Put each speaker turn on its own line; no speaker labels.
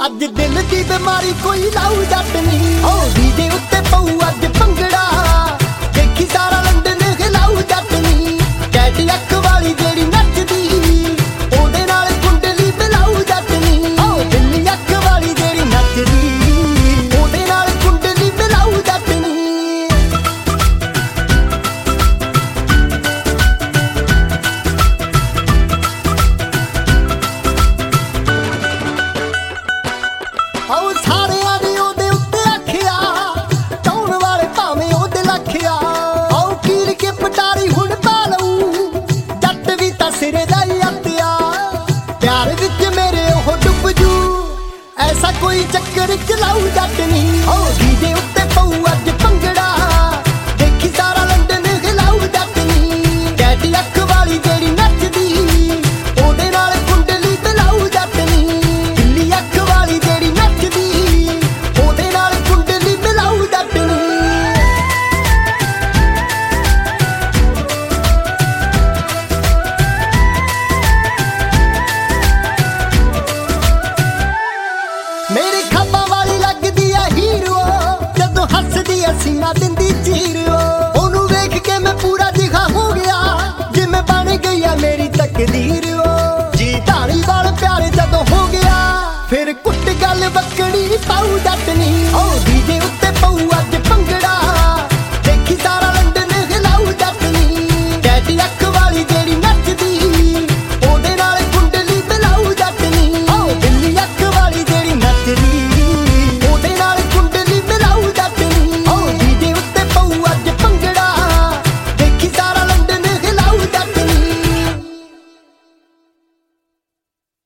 ਅੱਜ ਦਿਲ ਦੀ ਬਿਮਾਰੀ ਕੋਈ ਲਾਊ ਜੱਟ ਨਹੀਂ। ਹੋ ਡੀਜੇ ਉੱਤੇ ਪਊ ਅੱਜ ਭੰਗੜਾ, ਦੇਖੀ ਸਾਰਾ ਲੰਡਨ ਹਿਲਾਊ ਜੱਟ ਨਹੀਂ। ਕੈਟ ਅੱਖ ਵਾਲੀ ਜਿਹੜੀ ਨੱਚਦੀ, ਉਹਦੇ ਨਾਲ ਕੁੰਡਲੀ ਮਿਲਾਊ ਜੱਟ ਨਹੀਂ। ਹੋ ਦਿੱਲੀ ਅੱਖ ਵਾਲੀ ਜਿਹੜੀ ਨੱਚਦੀ, ਉਹਦੇ ਨਾਲ ਕੁੰਡਲੀ ਮਿਲਾਊ ਜੱਟ ਨਹੀਂ। ਆਓ ਸਾਰਿਆਂ ਨੇ ਉਹਦੇ ਉੱਤੇ ਆਖਿਆ, ਟਾਉਣ ਵਾਲੇ ਭਾਵੇਂ ਉਹਦੇ ਲੱਖਿਆ। ਆਓ ਕੀਲ ਕੇ ਪਟਾਰੀ ਹੁਣ ਪਾ ਲਊ, ਜੱਟ ਵੀ ਤਾਂ ਸਿਰੇ ਦਾ ਹੀ ਅੱਤਿਆ। ਪਿਆਰ ਵਿੱਚ ਮੇਰੇ ਉਹ ਡੁੱਬ ਜੂ, ਐਸਾ ਕੋਈ ਚੱਕਰ ਚਲਾਊ ਜੱਟ ਨਹੀਂ। ਆਓ ਡੀਜੇ ਉੱਤੇ ਪਊ ਅੱਜ ਭੰਗੜਾ, ਦੇਖੀ ਸਾਰਾ ਲੰਡਨ ਹਿਲਾਊ ਜੱਟ ਨਹੀਂ। ਕੈਟ ਅੱਖ ਵਾਲੀ ਜਿਹੜੀ ਨੱਚਦੀ, ਉਹਦੇ ਨਾਲ ਕੁੰਡਲੀ ਮਿਲਾਊ ਜੱਟ ਨਹੀਂ। ਦਿੱਲੀ ਅੱਖ ਵਾਲੀ ਜਿਹੜੀ ਨੱਚਦੀ, ਉਹਦੇ ਨਾਲ ਕੁੰਡਲੀ ਮਿਲਾਊ ਜੱਟ ਨਹੀਂ। ਮੇਰੀ ਖੱਬਾਂ ਵਾਲੀ ਲੱਗਦੀ ਆ ਹੀਰੋ, ਜਦੋਂ ਹੱਸਦੀ ਆ ਸੀਨਾ ਦਿੰਦੀ ਚੀਰ।